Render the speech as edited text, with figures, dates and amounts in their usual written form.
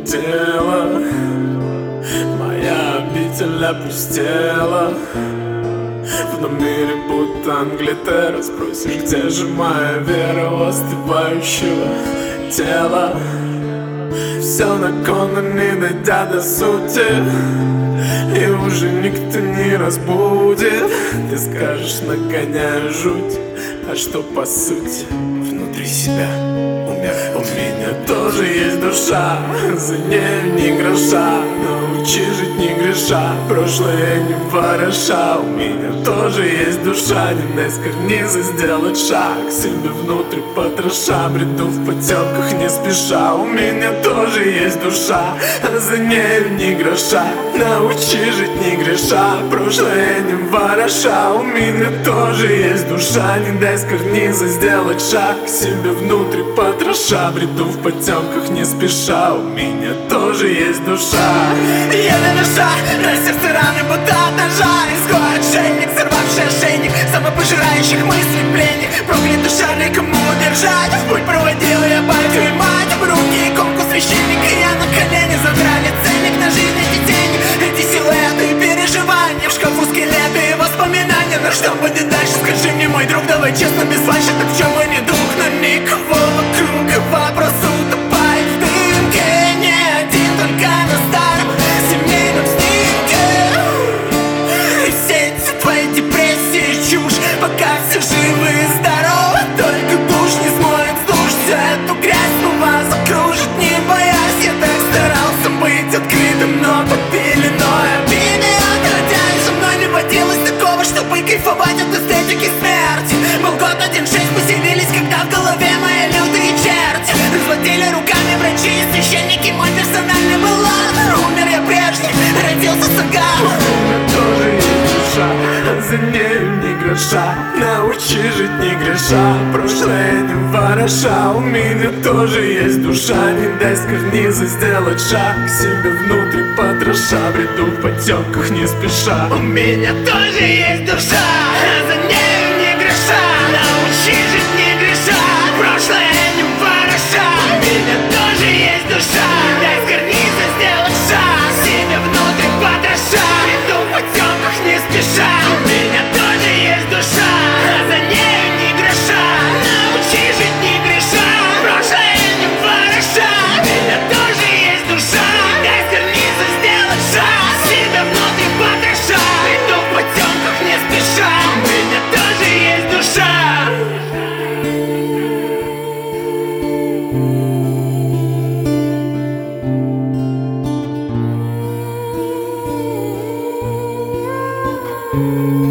улетела, моя обитель опустела. В номере будто Англитера, спросишь, где же моя вера у остывающего тела. Все на кону, не дойдя до сути, и уже никто не разбудит. Ты скажешь, нагоняю жуть, а что по сути? Внутри себя умер. У меня тоже есть душа, за нею ни гроша. Научи жить не греша, прошлое не вороша. У меня тоже есть душа, не дай с карниза сделать шаг себе внутрь потроша. Бреду в потемках не спеша. У меня тоже есть душа, за нею ни гроша. Научи жить не греша, прошлое не вороша. У меня тоже есть душа, не дай с карниза сделать шаг себе внутрь потроша. Бреду в потемках не спеша. У меня тоже есть душа. Еле душа, на сердце раны будто от ножа. Изгой отшельник, сорвавший ошейник самопожирающих мыслей пленник. Проклят душа, кому удержать. В путь проводил я батю и мать. В руки иконку священника, я на колени задрали ценник на жизнь эти тени, эти силуэты и переживания. В шкафу скелеты и воспоминания. Но что будет дальше, скажи мне, мой друг, давай честно, без фальши. Так в чем мой недуг? Но никого вокруг, и вопрос утопает в дымке. Не один, только на старом семейном снимке. И все эти твои депрессии чушь, пока все живы и здоровы. Только душ не смоет с душ всю эту грязь, снова закружит, не боясь. Я так старался быть открытым, но под пеленой обиды. Отродясь, со мной не водилось такого, чтобы кайфовать от эстетики смерти. Был год 1-6, поселились, когда в голове мои лютые черти. Разводили руками врачи и священники, мой персональный был ад. Умер я прежний, родился Саган. У меня тоже есть душа, за нею ни гроша. Научи жить не греша, прошлое не вороша. У меня тоже есть душа, не дай с карниза сделать шаг себе внутрь потроша. Бреду в потемках не спеша. У меня тоже есть душа, за нею не греша. Научи жить не греша, прошлое не вороша. У меня тоже есть душа, дай с карниза сделать шаг себе внутрь потроша. Иду в потемках не спеша. У меня тоже есть душа, за нею не греша. Научи жить не греша, прошлое не вороша. У меня тоже есть душа, дай с карниза сделать шаг себе внутрь потроша. Иду в потемках не спеша. У меня тоже есть душа. Thank